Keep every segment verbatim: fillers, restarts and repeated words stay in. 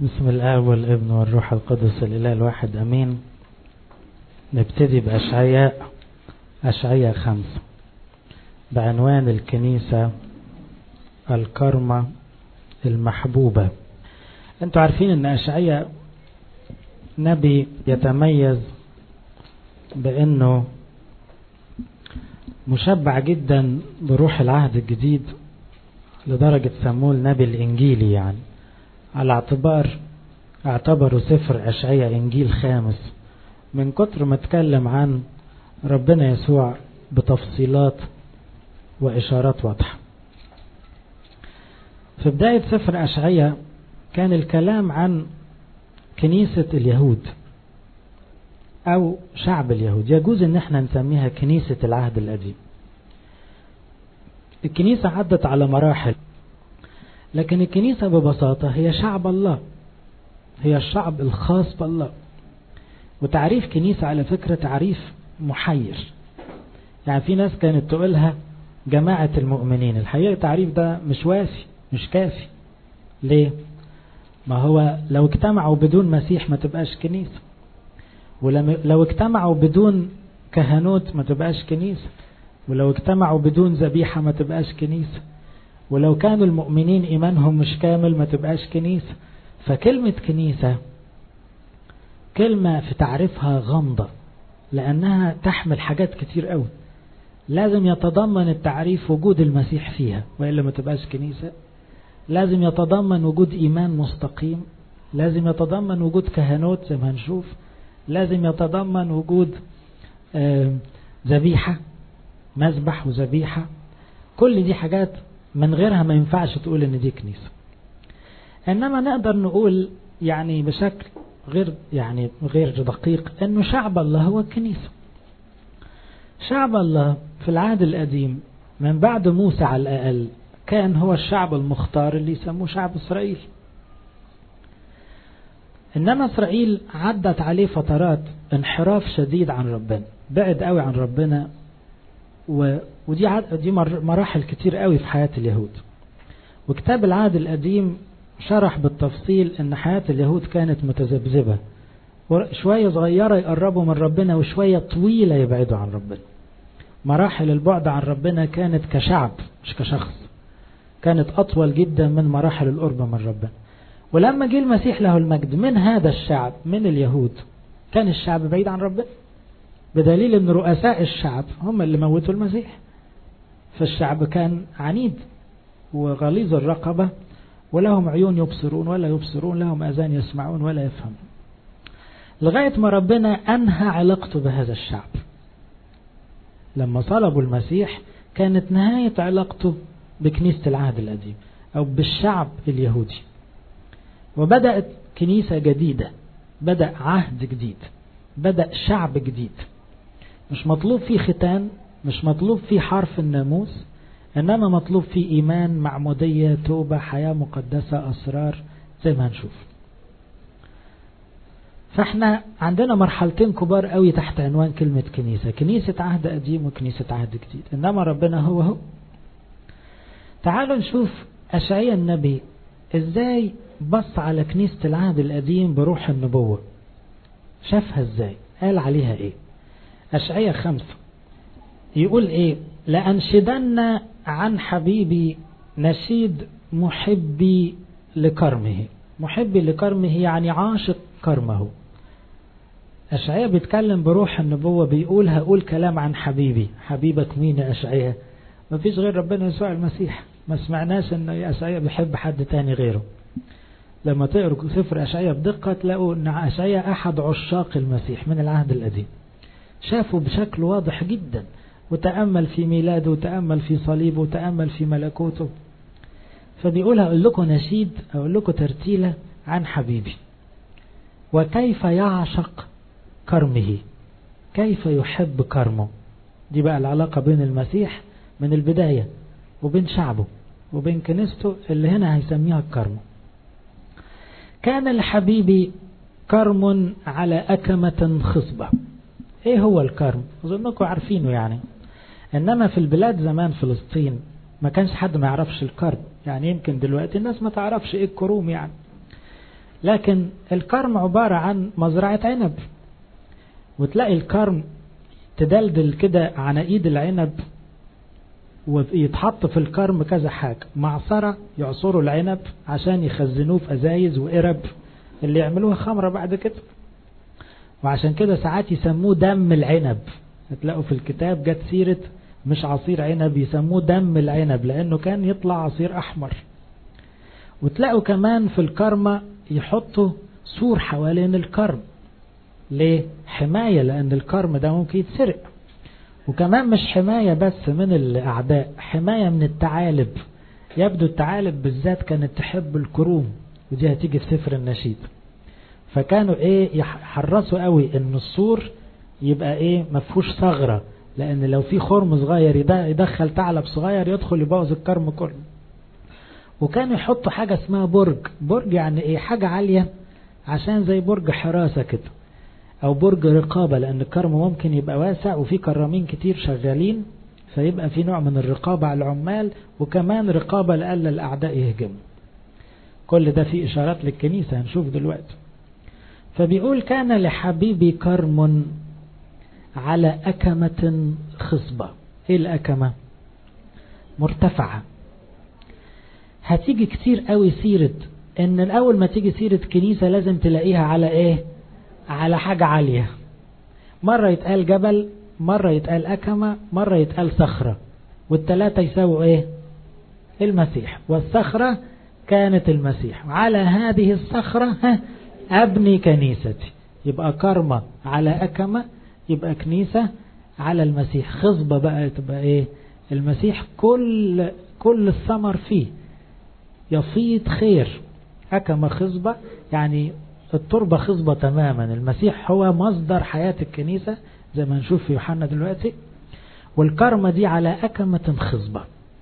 بسم الآب والابن والروح القدس الإله الواحد أمين. نبتدي بأشعياء أشعياء خمسة بعنوان الكنيسة الكرمة المحبوبة. انتوا عارفين ان أشعياء نبي يتميز بأنه مشبع جدا بروح العهد الجديد لدرجة سموه النبي الإنجيلي، يعني على اعتبار اعتبروا سفر أشعياء إنجيل خامس من كتر ما اتكلم عن ربنا يسوع بتفصيلات وإشارات واضحة. في بداية سفر أشعياء كان الكلام عن كنيسة اليهود أو شعب اليهود، يجوز ان احنا نسميها كنيسة العهد القديم. الكنيسة عدت على مراحل، لكن الكنيسة ببساطة هي شعب الله، هي الشعب الخاص بالله. وتعريف كنيسة على فكرة تعريف محير، يعني في ناس كانت تقولها جماعة المؤمنين. الحقيقة التعريف ده مش واسي، مش كافي. ليه؟ ما هو لو اجتمعوا بدون مسيح ما تبقاش كنيسة، ولو اجتمعوا بدون كهنوت ما تبقاش كنيسة، ولو اجتمعوا بدون ذبيحة ما تبقاش كنيسة، ولو كانوا المؤمنين إيمانهم مش كامل ما تبقاش كنيسة. فكلمة كنيسة كلمة في تعريفها غامضة، لأنها تحمل حاجات كتير قوي. لازم يتضمن التعريف وجود المسيح فيها وإلا ما تبقاش كنيسة. لازم يتضمن وجود إيمان مستقيم، لازم يتضمن وجود كهنوت زي ما هنشوف، لازم يتضمن وجود ذبيحة، مذبح وذبيحة. كل دي حاجات من غيرها ما ينفعش تقول ان دي كنيسة. انما نقدر نقول يعني بشكل غير يعني غير دقيق انه شعب الله هو الكنيسة. شعب الله في العهد القديم من بعد موسى على الأقل كان هو الشعب المختار اللي يسموه شعب إسرائيل. إنما إسرائيل عدت عليه فترات انحراف شديد عن ربنا، بعد قوي عن ربنا، و... ودي عد... دي مراحل كتير قوي في حياة اليهود. وكتاب العهد القديم شرح بالتفصيل ان حياة اليهود كانت متذبذبة، شوية صغيرة يقربوا من ربنا وشوية طويلة يبعدوا عن ربنا. مراحل البعد عن ربنا كانت كشعب مش كشخص، كانت أطول جدا من مراحل القرب من ربنا. ولما جه المسيح له المجد من هذا الشعب من اليهود كان الشعب بعيد عن ربنا، بدليل ان رؤساء الشعب هم اللي موتوا المسيح. فالشعب كان عنيد وغليظ الرقبة، ولهم عيون يبصرون ولا يبصرون، لهم أذان يسمعون ولا يفهمون، لغاية ما ربنا أنهى علاقته بهذا الشعب. لما صلبوا المسيح كانت نهاية علاقته بكنيسة العهد القديم أو بالشعب اليهودي، وبدأت كنيسة جديدة، بدأ عهد جديد، بدأ شعب جديد. مش مطلوب فيه ختان، مش مطلوب فيه حرف الناموس، إنما مطلوب فيه إيمان، معمودية، توبة، حياة مقدسة، أسرار، زي ما هنشوف. فاحنا عندنا مرحلتين كبار قوي تحت عنوان كلمة كنيسة، كنيسة عهد قديم وكنيسة عهد جديد، إنما ربنا هو هو. تعالوا نشوف أشعياء النبي إزاي بص على كنيسة العهد القديم بروح النبوة. شافها إزاي؟ قال عليها إيه؟ أشعياء خمسة يقول إيه؟ لأنشدن عن حبيبي نشيد محبي لكرمه. محبي لكرمه يعني عاشق كرمه. أشعياء بيتكلم بروح النبوة، بيقول هقول كلام عن حبيبي. حبيبك مين يا أشعياء؟ ما فيش غير ربنا يسوع المسيح. ما سمعناش ان أشعياء بيحب حد تاني غيره. لما تقروا سفر أشعياء بدقة تلاقوا ان أشعياء أحد عشاق المسيح من العهد القديم، شافوا بشكل واضح جدا، وتأمل في ميلاده، وتأمل في صليبه، وتأمل في ملكوته. فبيقول هقول لكم نشيد، أقول لكم ترتيلة عن حبيبي وكيف يعشق كرمه، كيف يحب كرمه. دي بقى العلاقة بين المسيح من البداية وبين شعبه وبين كنيسته اللي هنا هيسميها الكرم. كان لحبيبي كرم على أكمة خصبة. ايه هو الكرم؟ اظنكم عارفينه يعني. انما في البلاد زمان فلسطين ما كانش حد ما يعرفش الكرم، يعني يمكن دلوقتي الناس ما تعرفش ايه الكروم يعني. لكن الكرم عبارة عن مزرعة عنب، وتلاقي الكرم تدلدل كده عناقيد العنب، ويتحط في الكرم كذا حاجة، معصرة يعصروا العنب عشان يخزنوه في أزايز وقرب اللي يعملوها خمرة بعد كده. وعشان كده ساعات يسموه دم العنب، هتلاقوا في الكتاب جت سيرة مش عصير عنب، يسموه دم العنب لأنه كان يطلع عصير أحمر. وتلاقوا كمان في الكرمة يحطوا سور حوالين الكرم، ليه؟ حماية، لأن الكرم ده ممكن يتسرق. وكمان مش حماية بس من الأعداء، حماية من الثعالب. يبدو الثعالب بالذات كانت تحب الكروم، ودي هتيجي في سفر النشيد. فكانوا ايه يحرصوا قوي ان السور يبقى ايه مفهوش ثغرة، لان لو في خرم صغير يدخل ثعلب صغير يدخل يبوظ الكرم كله. وكانوا يحطوا حاجة اسمها برج. برج يعني ايه؟ حاجة عالية عشان زي برج حراسة كده، او برج رقابة، لان الكرم ممكن يبقى واسع وفي كرامين كتير شغالين، فيبقى في نوع من الرقابة على العمال، وكمان رقابة لألا الأعداء يهجموا. كل ده في إشارات للكنيسة هنشوف دلوقتي. فبيقول كان لحبيبي كرم على أكمة خصبة. ايه الأكمة؟ مرتفعة. هتيجي كتير قوي سيرة ان الاول ما تيجي سيرة كنيسة لازم تلاقيها على ايه؟ على حاجة عالية. مرة يتقال جبل، مرة يتقال أكمة، مرة يتقال صخرة، والتلاتة يساووا ايه؟ المسيح. والصخرة كانت المسيح، على هذه الصخرة أبني كنيستي. يبقى كرمة على أكمة، يبقى كنيسة على المسيح. خصبة بقى تبقى ايه؟ المسيح كل كل الثمر فيه يفيض خير. أكمة خصبة يعني التربة خصبة تماما. المسيح هو مصدر حياة الكنيسة زي ما نشوف في يوحنا دلوقتي. والكرمة دي على أكمة خصبة.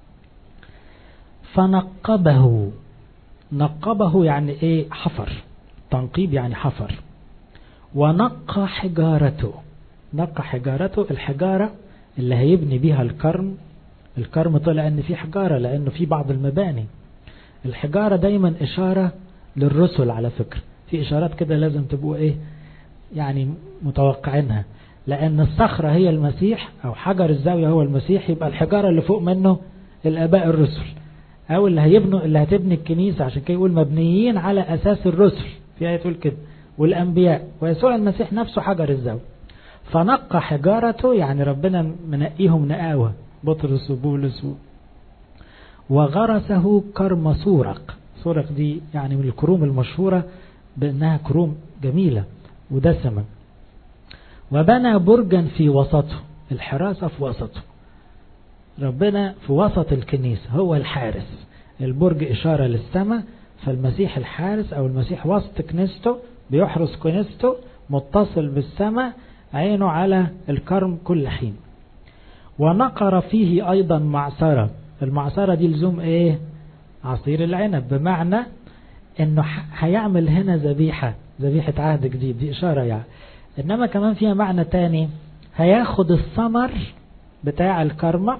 فنقبه. نقبه يعني ايه؟ حفر. تنقيب يعني حفر. ونقى حجارته. نقى حجارته، الحجارة اللي هيبني بيها الكرم. الكرم طلع ان في حجارة لانه في بعض المباني. الحجارة دايما اشارة للرسل على فكرة. في اشارات كده لازم تبقوا ايه يعني متوقعينها، لان الصخرة هي المسيح او حجر الزاوية هو المسيح، يبقى الحجارة اللي فوق منه الاباء الرسل او اللي هيبنوا اللي هتبني الكنيسة. عشان كده يقول مبنيين على اساس الرسل، في آية تقول كده، والانبياء، ويسوع المسيح نفسه حجر الزاوية. فنقى حجارته يعني ربنا منقيهم نقاوة، بطرس وبولس. وغرسه كرم سورق. سورق دي يعني من الكروم المشهورة بأنها كروم جميلة ودسمة. وبنى برجا في وسطه. الحراسة في وسطه. ربنا في وسط الكنيسة هو الحارس. البرج إشارة للسماء، فالمسيح الحارس أو المسيح وسط كنيسته بيحرس كنيسته متصل بالسماء، عينه على الكرم كل حين. ونقر فيه أيضا معصرة. المعصرة دي لزوم ايه؟ عصير العنب، بمعنى انه هيعمل هنا ذبيحة، ذبيحة عهد جديد، دي اشارة يعني. انما كمان فيها معنى تاني، هياخد الثمر بتاع الكرمة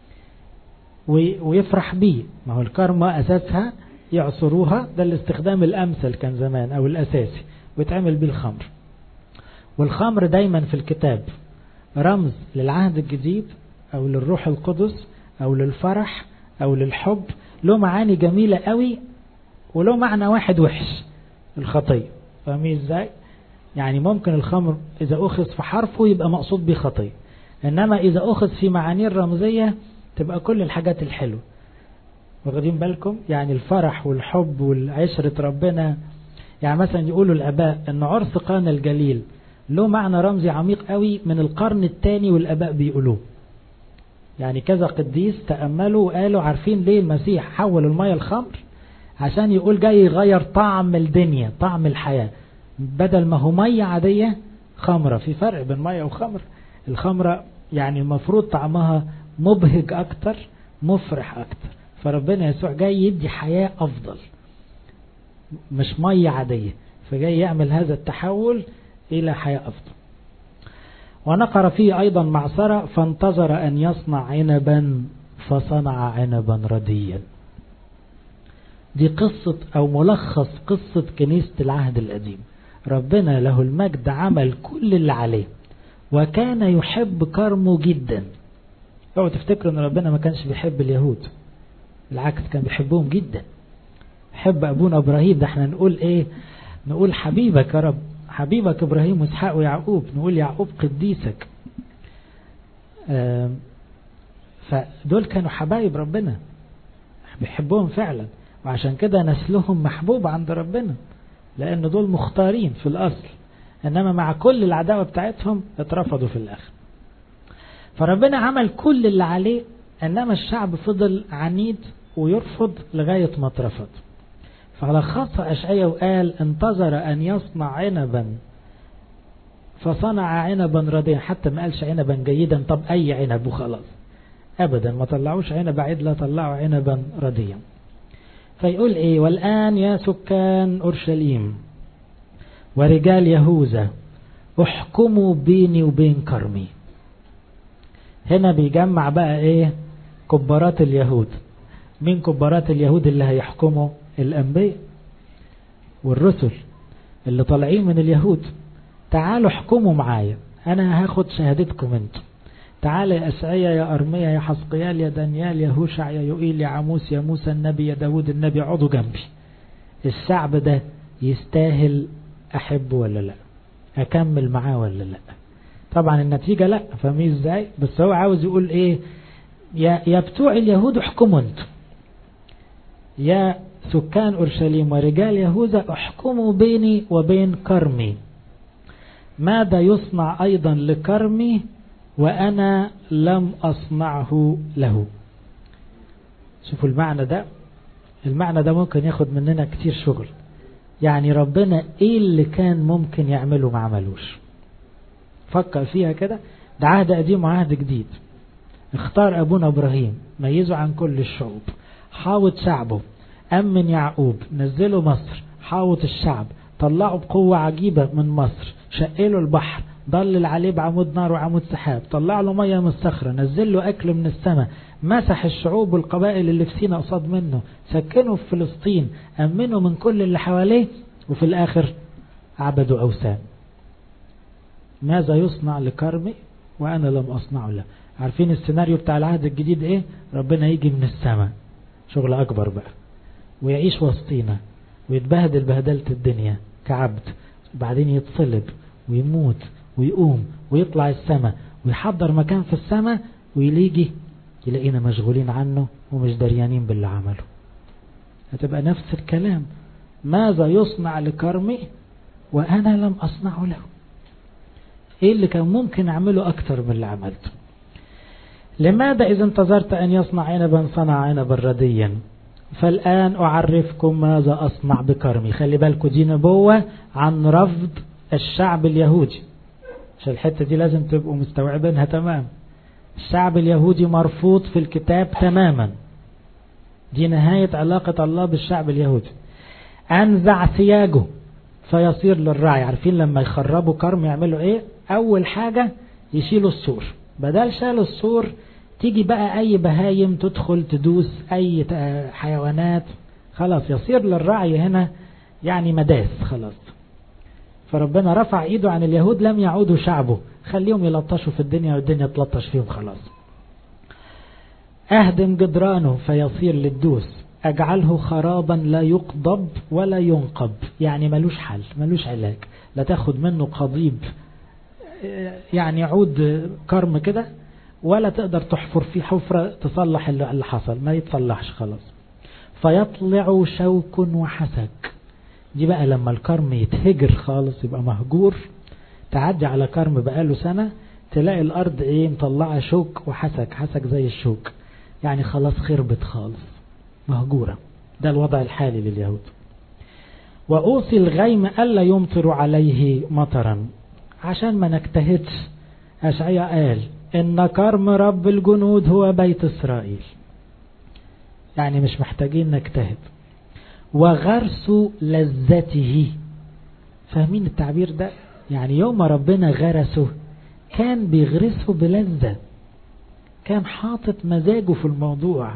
ويفرح بيه. ما هو الكرمة اساسها يعصروها، ده الاستخدام الامثل كان زمان او الاساسي، ويتعمل بيه الخمر. والخمر دايما في الكتاب رمز للعهد الجديد او للروح القدس او للفرح او للحب. له معاني جميلة قوي، وله معنى واحد وحش، الخطية. فاهمين ازاي؟ يعني ممكن الخمر اذا اخذ في حرفه يبقى مقصود به خطية، انما اذا اخذ في معانيه الرمزية تبقى كل الحاجات الحلوة. واخدين بالكم؟ يعني الفرح والحب والعشرة ربنا. يعني مثلا يقولوا الاباء ان عرس قانا الجليل له معنى رمزي عميق قوي من القرن الثاني، والاباء بيقولوه. يعني كذا قديس تأملوا وقالوا عارفين ليه المسيح حول المية الخمر؟ عشان يقول جاي يغير طعم الدنيا، طعم الحياة. بدل ما هو مية عادية خمرة. في فرق بين مية وخمر. الخمرة يعني المفروض طعمها مبهج أكتر، مفرح أكتر. فربنا يسوع جاي يدي حياة أفضل، مش مية عادية، فجاي يعمل هذا التحول إلى حياة أفضل. ونقر فيه أيضا معصرة. فانتظر أن يصنع عنبا فصنع عنبا رديا. دي قصة أو ملخص قصة كنيسة العهد القديم. ربنا له المجد عمل كل اللي عليه، وكان يحب كرمه جدا. اوعوا تفتكروا ان ربنا ما كانش بيحب اليهود، العكس كان بيحبهم جدا. حب ابونا ابراهيم، ده احنا نقول ايه؟ نقول حبيبك يا رب، حبيبك ابراهيم واسحاق ويعقوب، نقول يعقوب قديسك. فدول كانوا حبايب ربنا، بيحبهم فعلا، وعشان كده نسلهم محبوب عند ربنا، لأن دول مختارين في الأصل، إنما مع كل العداوة بتاعتهم اترفضوا في الآخر. فربنا عمل كل اللي عليه، إنما الشعب فضل عنيد ويرفض لغاية ما اترفض. فلخص أشعياء وقال انتظر أن يصنع عنبا فصنع عنبا رديا. حتى ما قالش عنبا جيدا، طب أي عنب وخلاص، أبدا ما طلعوش عنب عدل، طلعوا عنبا رديا. فيقول إيه؟ والآن يا سكان أورشليم ورجال يهوذا احكموا بيني وبين كرمي. هنا بيجمع بقى إيه؟ كبارات اليهود. مين كبارات اليهود اللي هيحكموا؟ الأنبياء والرسل اللي طالعين من اليهود. تعالوا احكموا معايا، أنا هاخد شهادتكم انتم. تعال يا أشعياء، يا أرميا، يا حزقيال، يا دانيال، يا هوشع، يا يوئيل، يا عموس، يا موسى النبي، يا داود النبي، اقعدوا جنبي. الشعب ده يستاهل أحبه ولا لا؟ أكمل معاه ولا لا؟ طبعا النتيجة لا، فاهمين ازاي؟ بس هو عاوز يقول ايه؟ يا, يا بتوع اليهود احكموا انتم، يا سكان أورشليم ورجال يهوذا احكموا بيني وبين كرمي. ماذا يصنع أيضا لكرمي وأنا لم أصنعه له؟ شوفوا المعنى ده، المعنى ده ممكن ياخد مننا كتير شغل. يعني ربنا ايه اللي كان ممكن يعمله ما عملوش؟ فكر فيها كده. ده عهد قديم وعهد جديد. اختار أبونا إبراهيم، ميزه عن كل الشعوب، حاوط شعبه، أمن يعقوب، نزله مصر، حاوط الشعب، طلعوا بقوة عجيبة من مصر، شقله البحر، ضلل عليه بعمود نار وعمود سحاب، طلع له مية من الصخرة، نزل له أكل من السماء، مسح الشعوب والقبائل اللي في سيناء قصاد منه، سكنوا في فلسطين، أمنوا من كل اللي حواليه، وفي الآخر عبدوا أوثان. ماذا يصنع لكرمي وأنا لم أصنعه له؟ عارفين السيناريو بتاع العهد الجديد إيه؟ ربنا يجي من السماء، شغل أكبر بقى، ويعيش وسطينا ويتبهدل بهدلة الدنيا كعبد، بعدين يتصلب ويموت ويقوم ويطلع السماء ويحضر مكان في السماء، ويليجي يلاقينا مشغولين عنه ومش دريانين باللي عمله. هتبقى نفس الكلام. ماذا يصنع لكرمي وأنا لم أصنعه له؟ إيه اللي كان ممكن أعمله أكتر من اللي عملته؟ لماذا إذا انتظرت أن يصنع عنبا صنع عنبا رديا؟ فالآن أعرفكم ماذا أصنع بكرمي. خلي بالكم دي نبوة عن رفض الشعب اليهودي، عشان الحتة دي لازم تبقوا مستوعبينها تمام. الشعب اليهودي مرفوض في الكتاب تماما، دي نهاية علاقة الله بالشعب اليهودي. أنزع سياجه فيصير للرعي. عارفين لما يخربوا كرم يعملوا ايه؟ أول حاجة يشيلوا السور، بدل شالوا السور تيجي بقى أي بهايم تدخل تدوس أي حيوانات، خلاص يصير للرعي هنا يعني مداس خلاص. فربنا رفع ايده عن اليهود، لم يعودوا شعبه، خليهم يلطشوا في الدنيا والدنيا تلطش فيهم خلاص. أهدم جدرانه فيصير للدوس، أجعله خرابا لا يقضب ولا ينقب. يعني ملوش حل، ملوش علاج، لا تاخد منه قضيب يعني عود كرم كده، ولا تقدر تحفر فيه حفرة تصلح اللي حصل، ما يتصلحش خلاص. فيطلع شوك وحسك. دي بقى لما الكرم يتهجر خالص يبقى مهجور، تعدي على كرم بقاله سنة تلاقي الأرض ايه؟ مطلعة شوك وحسك، حسك زي الشوك، يعني خلاص خربت خالص، مهجورة. ده الوضع الحالي لليهود. وأوصي الغيم ألا يمطر عليه مطرا. عشان ما نجتهدش، أشعياء قال إن كرم رب الجنود هو بيت إسرائيل، يعني مش محتاجين نجتهد. وغرس لذته. فاهمين التعبير ده؟ يعني يوم ربنا غرسه كان بيغرسه بلذة، كان حاطط مزاجه في الموضوع،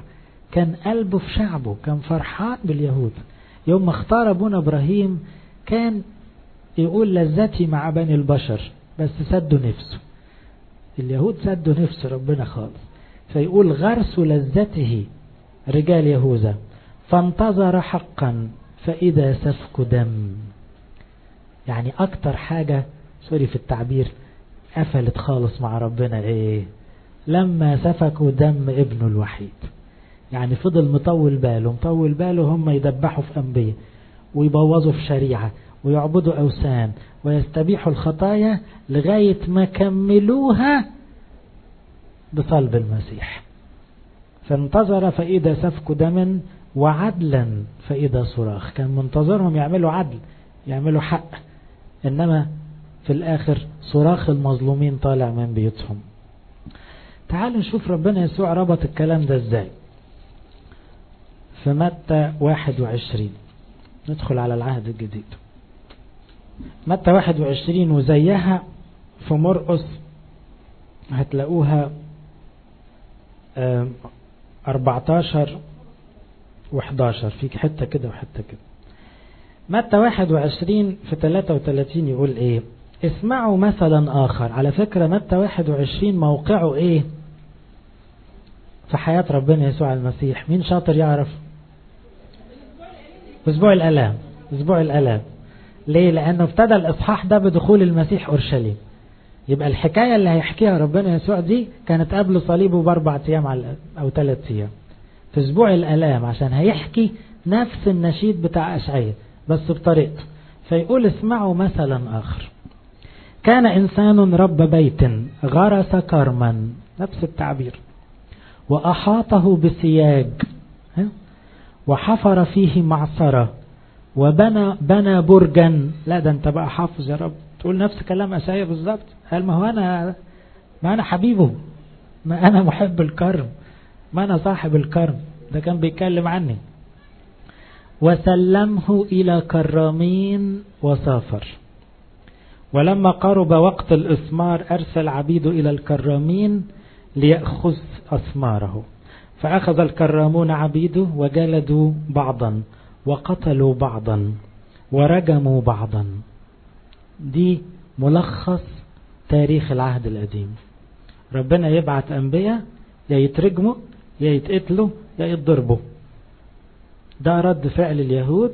كان قلبه في شعبه، كان فرحان باليهود. يوم ما اختار ابونا ابراهيم كان يقول لذتي مع بني البشر، بس سدوا نفسه اليهود، سدوا نفس ربنا خالص. فيقول غرس لذته رجال يهوذا، فانتظر حقا فإذا سفك دم. يعني اكتر حاجة سوري في التعبير قفلت خالص مع ربنا ايه؟ لما سفكوا دم ابنه الوحيد. يعني فضل مطول باله مطول باله هم يدبحوا في أنبياء ويبوظوا في شريعة ويعبدوا أوثان ويستبيحوا الخطايا لغاية ما كملوها بصلب المسيح. فانتظر فإذا سفك دم وعدلا فإذا صراخ. كان منتظرهم يعملوا عدل يعملوا حق، إنما في الآخر صراخ المظلومين طالع من بيوتهم. تعالوا نشوف ربنا يسوع ربط الكلام ده ازاي في متى واحد وعشرين. ندخل على العهد الجديد. متى واحد وعشرين وزيها في مرقس هتلاقوها أربعتاشر وحداشر، فيك حتة كده وحتة كده. متى واحد وعشرين في ثلاثة وثلاثين يقول ايه؟ اسمعوا مثلا آخر. على فكرة متى واحد وعشرين موقعه ايه في حياة ربنا يسوع المسيح؟ مين شاطر يعرف؟ اسبوع الالام. اسبوع الالام. ليه؟ لانه ابتدى الاصحاح ده بدخول المسيح اورشليم. يبقى الحكاية اللي هيحكيها ربنا يسوع دي كانت قبل صليبه باربع ايام على او ثلاث ايام في اسبوع الالام، عشان هيحكي نفس النشيد بتاع اشعياء بس بطريقته. فيقول اسمعوا مثلا اخر. كان انسان رب بيت غرس كرما، نفس التعبير، وأحاطه بسياج وحفر فيه معصرة وبنى بنى برجا. لا ده انت بقى حافظ يا رب، تقول نفس كلام أشعياء بالظبط. قال ما هو أنا ما أنا حبيبه، ما أنا محب الكرم، ما أنا صاحب الكرم. ده كان بيتكلم عني. وسلمه إلى كرامين وسافر. ولما قرب وقت الإثمار أرسل عبيده إلى الكرامين ليأخذ أثماره. فأخذ الكرامون عبيده وجلدوا بعضا وقتلوا بعضا ورجموا بعضا. دي ملخص تاريخ العهد القديم. ربنا يبعت أنبياء يا يترجموا يا يتقتلوا يا يتضربوا. ده رد فعل اليهود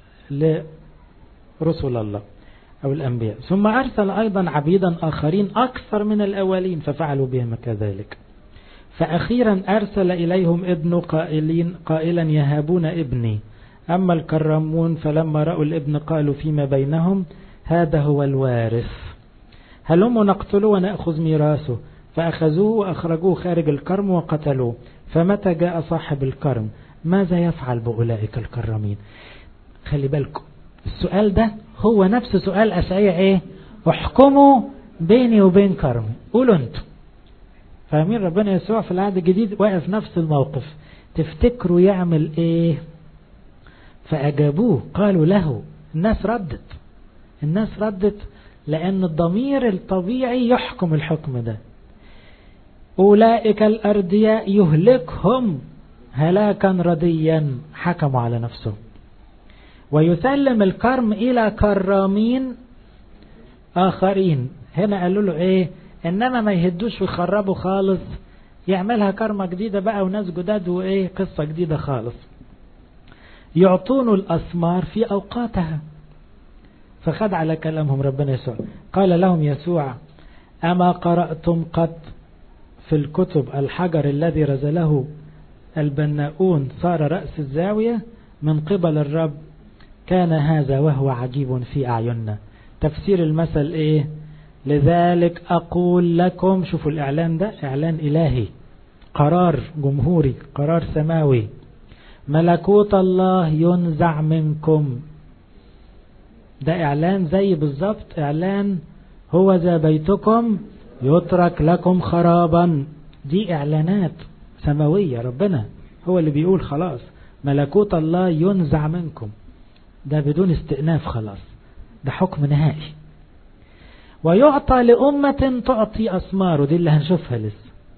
لرسل الله أو الأنبياء. ثم أرسل أيضا عبيدا آخرين أكثر من الأولين ففعلوا بهم كذلك. فأخيرا أرسل إليهم ابن قائلين قائلا يهابون ابني. أما الكرامون فلما رأوا الابن قالوا فيما بينهم هذا هو الوارث، هلم نقتله ونأخذ ميراثه. فأخذوه وأخرجوه خارج الكرم وقتلوه. فمتى جاء صاحب الكرم ماذا يفعل بأولئك الكرامين؟ خلي بالكم السؤال ده هو نفس سؤال أشعياء ايه؟ احكموا بيني وبين كرمي. قولوا انتوا فاهمين؟ ربنا يسوع في العهد الجديد واقف نفس الموقف. تفتكروا يعمل ايه؟ فأجابوه قالوا له. الناس ردت الناس ردت لأن الضمير الطبيعي يحكم الحكم ده. أولئك الأردياء يهلكهم هلاكا رديا. حكموا على نفسهم. ويسلم الكرم إلى كرامين آخرين. هنا قالوا له إيه؟ إنما ما يهدوش ويخربوا خالص، يعملها كرمة جديدة بقى وناس جداد وإيه قصة جديدة خالص. يعطون الأثمار في أوقاتها. فخد على كلامهم ربنا يسوع. قال لهم يسوع أما قرأتم قد في الكتب الحجر الذي رزله البناؤون صار رأس الزاوية من قبل الرب؟ كان هذا وهو عجيب في أعيننا. تفسير المثل إيه؟ لذلك أقول لكم. شوفوا الإعلان ده إعلان إلهي، قرار جمهوري، قرار سماوي. ملكوت الله ينزع منكم. ده إعلان زي بالضبط إعلان هو ذا بيتكم يترك لكم خرابا. دي إعلانات سماوية. ربنا هو اللي بيقول خلاص ملكوت الله ينزع منكم. ده بدون استئناف خلاص، ده حكم نهائي. ويعطى لأمة تعطي أثماره. دي اللي هنشوفها لسه.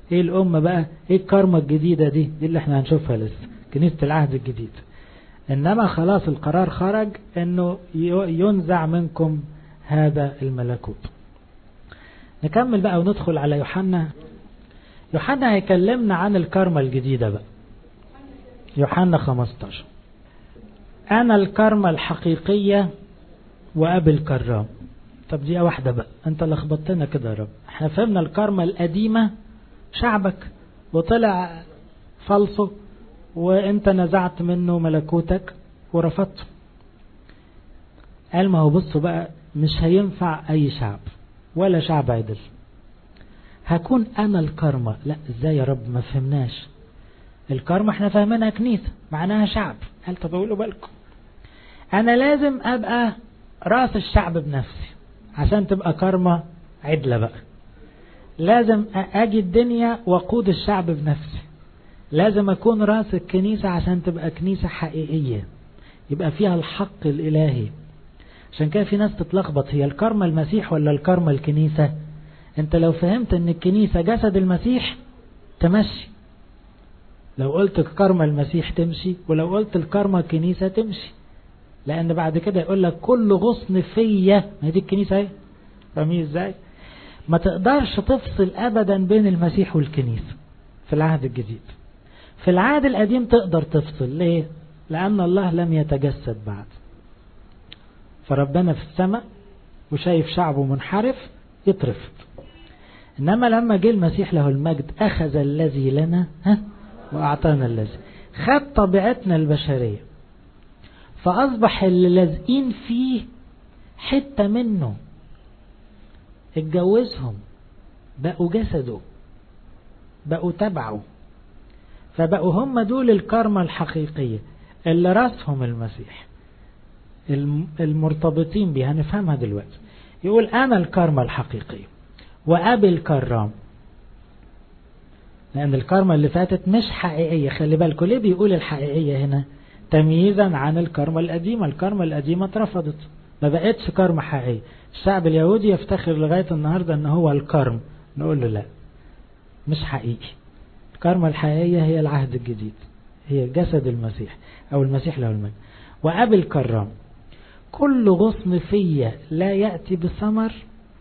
ايه الأمة بقى؟ ايه الكارما الجديدة دي؟ دي اللي احنا هنشوفها لسه، كنيسة العهد الجديد. انما خلاص القرار خرج انه ينزع منكم هذا الملكوت. نكمل بقى وندخل على يوحنا. يوحنا هيكلمنا عن الكارما الجديدة بقى. يوحنا خمستاشر. انا الكارما الحقيقية وابي الكرام. طب دي واحدة بقى، انت لخبطتنا كده يا رب. احنا فهمنا الكارما القديمة شعبك وطلع فلسه وانت نزعت منه ملكوتك ورفضته. قال ما هو بصوا بقى، مش هينفع اي شعب ولا شعب عدل. هكون انا الكارما. لا ازاي يا رب؟ ما فهمناش. الكارما احنا فاهمينها كنيسة معناها شعب. قال طب اقولوا بالكم، انا لازم ابقى راس الشعب بنفسي عشان تبقى كارما عدلة بقى. لازم اجي الدنيا وقود الشعب بنفسي. لازم اكون راس الكنيسة عشان تبقى كنيسة حقيقية يبقى فيها الحق الالهي. عشان كده في ناس تتلخبط، هي الكارما المسيح ولا الكارما الكنيسة؟ انت لو فهمت ان الكنيسة جسد المسيح تمشي، لو قلت الكارما المسيح تمشي، ولو قلت الكارما الكنيسة تمشي. لان بعد كده يقول لك كل غصن فيا، ما دي الكنيسة اهي. فاهمين ازاي؟ ما تقدرش تفصل ابدا بين المسيح والكنيسة في العهد الجديد. في العهد القديم تقدر تفصل. ليه؟ لان الله لم يتجسد بعد، فربنا في السماء وشايف شعبه منحرف يترفض. انما لما جه المسيح له المجد اخذ الذي لنا ها واعطانا الذي، خد طبيعتنا البشرية، فاصبح اللي لازقين فيه حتة منه، اتجوزهم بقوا جسده، بقوا تبعه، فبقوا هم دول الكارما الحقيقية اللي راسهم المسيح، المرتبطين بها. هنفهمها دلوقتي. يقول انا الكارما الحقيقية وابي الكرام. لان الكارما اللي فاتت مش حقيقية. خلي بالكم ليه بيقول الحقيقية هنا؟ تمييزا عن الكارما القديمة. الكارما القديمة اترفضت، ما بقتش كارما حقيقية. الشعب اليهودي يفتخر لغاية النهاردة ان هو الكارم، نقول له لا، مش حقيقي. الكارما الحقيقية هي العهد الجديد، هي جسد المسيح او المسيح له المجد. وابي الكرام كل غصن فيا لا يأتي بثمر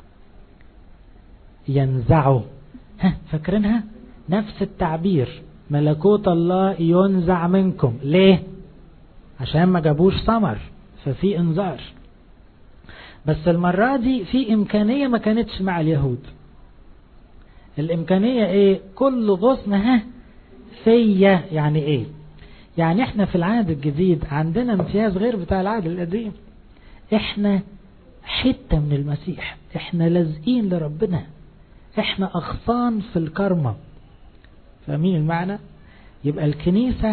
ينزعه. ها فاكرينها؟ نفس التعبير، ملكوت الله ينزع منكم. ليه؟ عشان ما جابوش ثمر، ففي انذار. بس المرة دي في امكانية ما كانتش مع اليهود. الامكانية ايه؟ كل غصن ها فيا. يعني ايه؟ يعني احنا في العهد الجديد عندنا امتياز غير بتاع العهد القديم. احنا حتة من المسيح، احنا لازقين لربنا، احنا اغصان في الكرمة. فاهمين المعنى؟ يبقى الكنيسة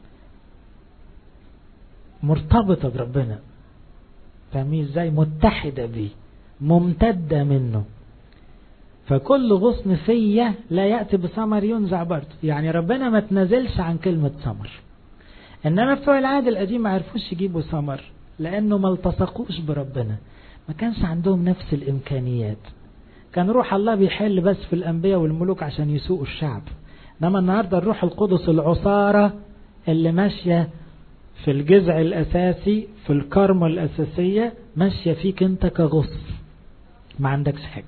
مرتبطة بربنا. فاهمين ازاي؟ متحدة بيه، ممتدة منه. فكل غصن فيا لا يأتي بثمر ينزع برضه. يعني ربنا ما تنزلش عن كلمة ثمر. انما بتوع العهد القديم ما عرفوش يجيبوا ثمر لانه ما التصقوش بربنا، ما كانش عندهم نفس الامكانيات. كان روح الله بيحل بس في الانبياء والملوك عشان يسوقوا الشعب. انما النهاردة الروح القدس العصارة اللي ماشية في الجذع الاساسي، في الكرمة الاساسية، ماشية فيك انت كغصن، ما عندكش حاجة.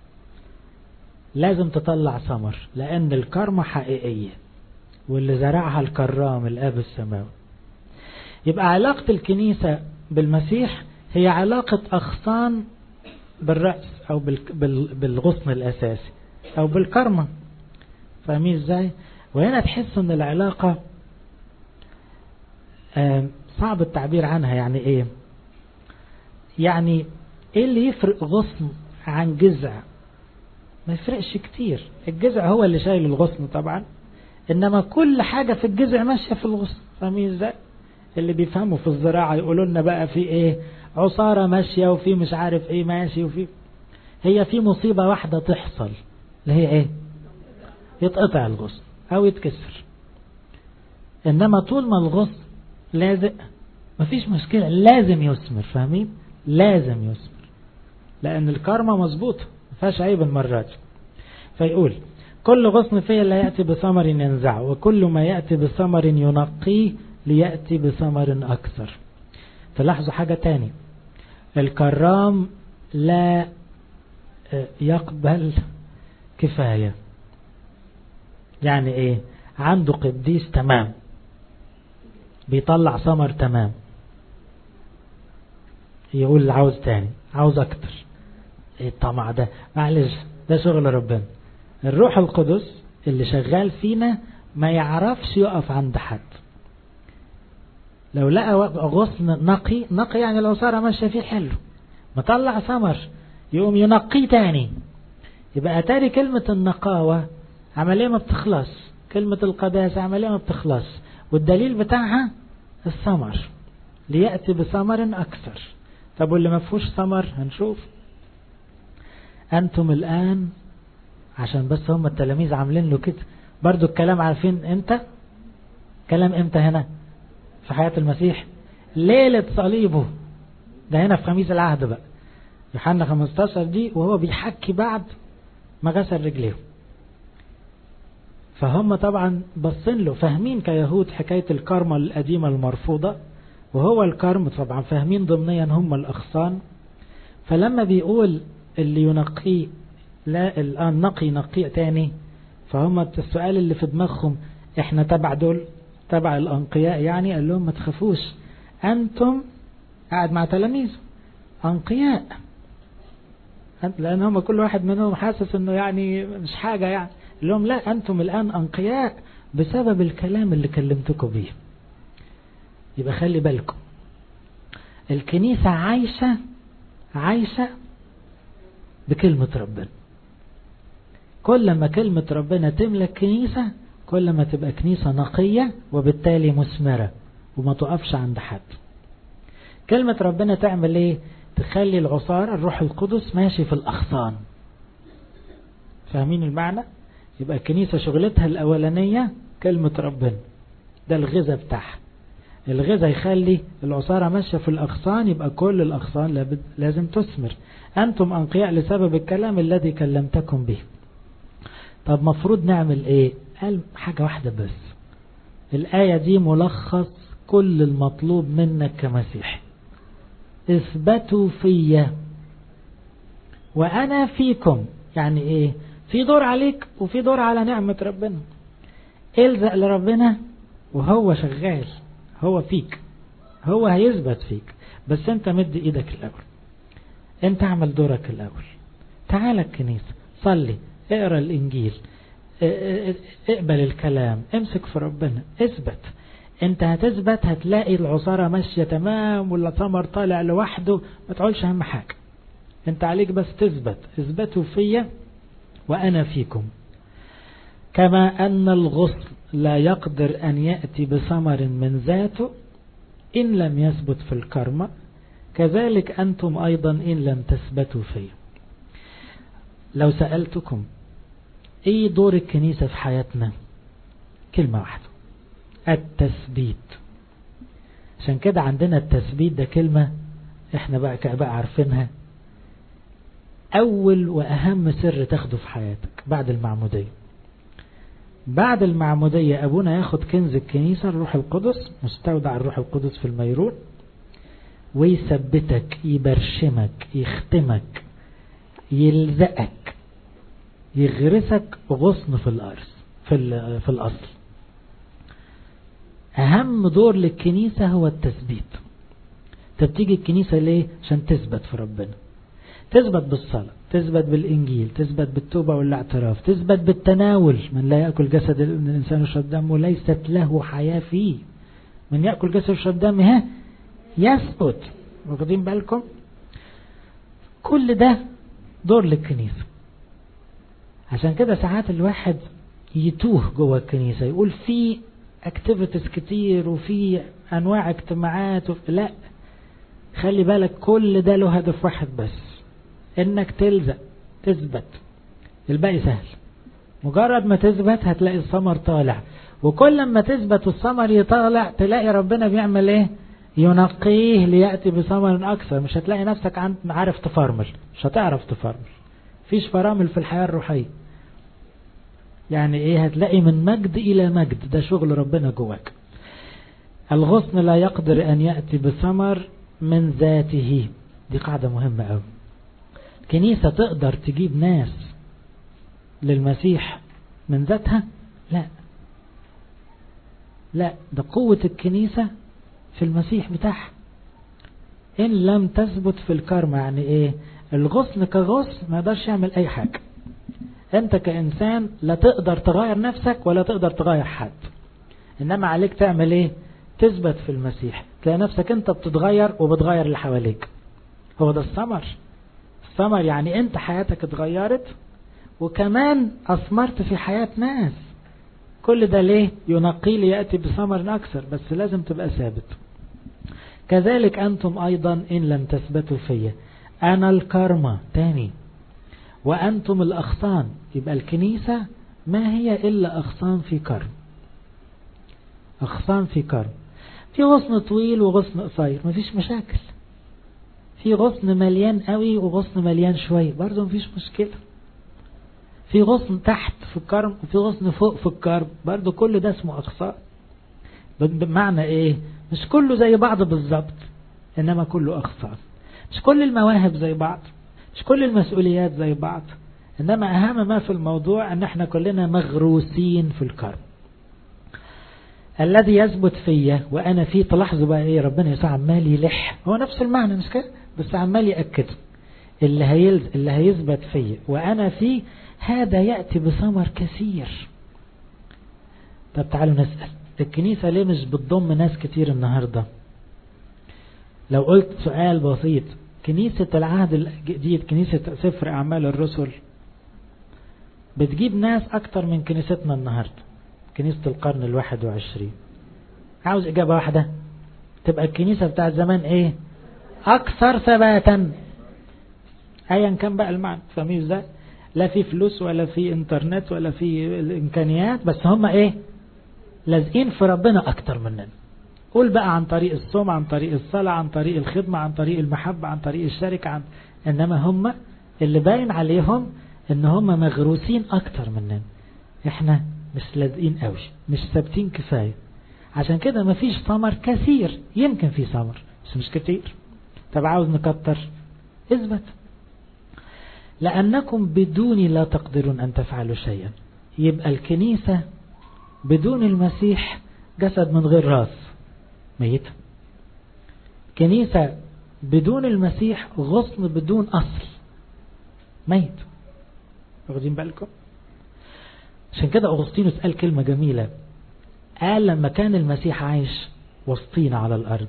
لازم تطلع ثمر لان الكرمة حقيقية، واللي زرعها الكرام الاب السماوي. يبقى علاقة الكنيسة بالمسيح هي علاقة أغصان بالرأس أو بالغصن الأساسي أو بالكرمة. فاهمين ازاي؟ وهنا تحس ان العلاقة صعب التعبير عنها. يعني ايه؟ يعني ايه اللي يفرق غصن عن جذع؟ ما يفرقش كتير. الجذع هو اللي شايل الغصن طبعا، انما كل حاجة في الجذع ماشية في الغصن. فاهمين ازاي؟ اللي بيفهموا في الزراعة يقولوا لنا بقى في ايه؟ عصارة ماشية وفي مش عارف ايه ماشي، وفي هي في مصيبة واحدة تحصل اللي هي ايه؟ يتقطع الغصن او يتكسر. انما طول ما الغصن لازق مفيش مشكلة، لازم يثمر. فاهمين؟ لازم يثمر لان الكرمة مظبوطة، ما فيهاش عيب المرات. فيقول كل غصن فيه لا يأتي بثمر ينزعه، وكل ما يأتي بثمر ينقيه ليأتي بثمر أكثر. تلاحظوا حاجة تاني، الكرام لا يقبل كفاية. يعني ايه؟ عنده قديس تمام بيطلع ثمر تمام، يقول عاوز تاني، عاوز اكتر. ايه الطمع ده؟ معلش، ده شغل ربنا. الروح القدس اللي شغال فينا ما يعرفش يقف عند حد. لو لقى غصن نقي، نقي يعني العصارة ماشية فيه حلو مطلع ثمر، يقوم ينقيه تاني. يبقى اتاري كلمة النقاوة عملية ما بتخلص، كلمة القداسة عملية ما بتخلص، والدليل بتاعها الثمر، ليأتي بثمر أكثر. طب واللي ما فيهوش ثمر هنشوف. أنتم الآن، عشان بس هم التلاميذ عاملين له كده برضو الكلام، عارفين امتى كلام امتى هنا في حياة المسيح؟ ليلة صليبه، ده هنا في خميس العهد بقى، يوحنا خمستاشر دي، وهو بيحكي بعد ما غسل رجليه. فهم طبعا بصين له، فاهمين كيهود حكاية الكرمة القديمة المرفوضة، وهو الكرم طبعا فاهمين ضمنيا هم الأغصان. فلما بيقول اللي ينقيه لا الآن نقي نقي تاني، فهم السؤال اللي في دماغهم احنا تبع دول، تبع الأنقياء يعني. قال لهم ما تخافوش، أنتم قاعد مع تلاميذ أنقياء، لأن هم كل واحد منهم حاسس انه يعني مش حاجة يعني. قال لهم لا، أنتم الآن أنقياء بسبب الكلام اللي كلمتكم بيه. يبقى خلي بالكم، الكنيسة عايشة عايشة بكلمة ربنا. كل ما كلمة ربنا تملك كنيسة، كل ما تبقى كنيسة نقية وبالتالي مثمرة وما تقفش عند حد. كلمة ربنا تعمل ايه؟ تخلي العصارة الروح القدس ماشي في الأغصان. فاهمين المعنى؟ يبقى الكنيسة شغلتها الأولانية كلمة ربنا، ده الغذاء بتاعها. الغذاء يخلي العصارة ماشية في الأغصان، يبقى كل الأغصان لازم تثمر. أنتم أنقياء لسبب الكلام الذي كلمتكم به. طب مفروض نعمل ايه؟ قال حاجة واحدة بس. الآية دي ملخص كل المطلوب منك كمسيح. اثبتوا فيا وأنا فيكم. يعني ايه؟ في دور عليك وفي دور على نعمة ربنا. الزق لربنا وهو شغال، هو فيك، هو هيثبت فيك، بس انت مد ايدك الاول، انت اعمل دورك الاول. تعال الكنيسة، صلي، اقرأ الانجيل، اقبل الكلام، امسك في ربنا، اثبت. انت هتثبت، هتلاقي العصارة ماشية تمام والثمر طالع لوحده. ما تقولش اهم حاجة، انت عليك بس تثبت. اثبتوا فيا وأنا فيكم. كما أن الغصن لا يقدر أن يأتي بثمر من ذاته إن لم يثبت في الكرمة، كذلك أنتم أيضا إن لم تثبتوا فيه. لو سألتكم إيه دور الكنيسة في حياتنا؟ كلمة واحدة، التثبيت. عشان كده عندنا التثبيت ده كلمة احنا بقى بقى عارفينها. أول وأهم سر تاخده في حياتك بعد المعمودية. بعد المعمودية أبونا ياخد كنز الكنيسة الروح القدس، مستودع الروح القدس في الميرون، ويثبتك، يبرشمك، يختمك، يلزقك، يغرسك غصن في الأرض، في, في الأصل. أهم دور للكنيسة هو التثبيت. تبتيجي الكنيسة ليه؟ عشان تثبت في ربنا، تثبت بالصلاة، تثبت بالإنجيل، تثبت بالتوبة والاعتراف، تثبت بالتناول. من لا يأكل جسد الإنسان ويشرب دمه ليست له حياة فيه. من يأكل جسد ويشرب دمه يثبت. واخدين بالكم؟ كل ده دور للكنيسة. عشان كده ساعات الواحد يتوه جوه الكنيسة، يقول في اكتيفيتيز كتير وفي أنواع اجتماعات وفي... لا، خلي بالك كل ده له هدف واحد بس، انك تلزق، تثبت. الباقي سهل. مجرد ما تثبت هتلاقي الثمر طالع، وكل ما تثبت والثمر يطالع تلاقي ربنا بيعمل ايه؟ ينقيه ليأتي بثمر اكثر. مش هتلاقي نفسك عند عارف تفرمل، مش هتعرف تفرمل. فيش فرامل في الحياة الروحية. يعني ايه؟ هتلاقي من مجد الى مجد، ده شغل ربنا جواك. الغصن لا يقدر ان يأتي بثمر من ذاته، دي قاعدة مهمة قوي. كنيسة تقدر تجيب ناس للمسيح من ذاتها؟ لا لا، ده قوة الكنيسة في المسيح بتاعها. إن لم تثبت في الكرمة، يعني إيه؟ الغصن كغصن ما يقدرش يعمل أي حاجة. أنت كإنسان لا تقدر تغير نفسك ولا تقدر تغير حد، إنما عليك تعمل إيه؟ تثبت في المسيح، تلاقي نفسك أنت بتتغير وبتغير اللي حواليك. هو ده الثمر. الثمر يعني أنت حياتك اتغيرت وكمان أثمرت في حياة ناس. كل ده ليه؟ ينقي لي يأتي بثمر أكثر، بس لازم تبقى ثابت. كذلك أنتم أيضا إن لم تثبتوا فيا. أنا الكرمة تاني وأنتم الأغصان. يبقى الكنيسة ما هي إلا أغصان في كرم. أغصان في كرم. في غصن طويل وغصن قصير، مفيش مشاكل. في غصن مليان قوي وغصن مليان شوية، برضو مفيش مشكلة. في غصن تحت في الكرم وفي غصن فوق في الكرم، برضو كل ده اسمه أغصان. بمعنى إيه؟ مش كله زي بعض بالظبط، إنما كله أغصان. مش كل المواهب زي بعض، مش كل المسؤوليات زي بعض، إنما أهم ما في الموضوع أن احنا كلنا مغروسين في الكرم. الذي يثبت فيا وأنا فيه. تلاحظوا بقى إيه؟ ربنا يسوع عمال يلح، هو نفس المعنى مش كده، بس عمال يأكد اللي هيلز اللي هيثبت فيا وأنا فيه هذا يأتي بثمر كثير. طب تعالوا نسأل، الكنيسة ليه مش بتضم ناس كتير النهاردة؟ لو قلت سؤال بسيط، كنيسة العهد الجديد، كنيسة سفر أعمال الرسل، بتجيب ناس أكتر من كنيستنا النهاردة، كنيسة القرن الواحد وعشرين. عاوز إجابة واحدة، تبقى الكنيسة بتاعت زمان إيه؟ أكثر ثباتا. أيا كان بقى المعنى، فاهمين إزاي؟ لا في فلوس ولا في انترنت ولا في الإمكانيات، بس هم إيه؟ لازقين في ربنا أكتر مننا. قول بقى عن طريق الصوم، عن طريق الصلاة، عن طريق الخدمة، عن طريق المحبة، عن طريق الشركة، عن... إنما هم اللي باين عليهم إن هم مغروسين أكتر مننا. إحنا مش لازقين قوي، مش ثابتين كفاية، عشان كده مفيش ثمر كثير. يمكن في ثمر بس مش كتير. طب عاوز نكتر، اثبت. لأنكم بدوني لا تقدرون أن تفعلوا شيئا. يبقى الكنيسة بدون المسيح جسد من غير راس، ميت. كنيسة بدون المسيح غصن بدون أصل، ميت. واخدين بالكم؟ عشان كده أغسطينوس قال كلمة جميلة، قال لما كان المسيح عايش وسطينا على الأرض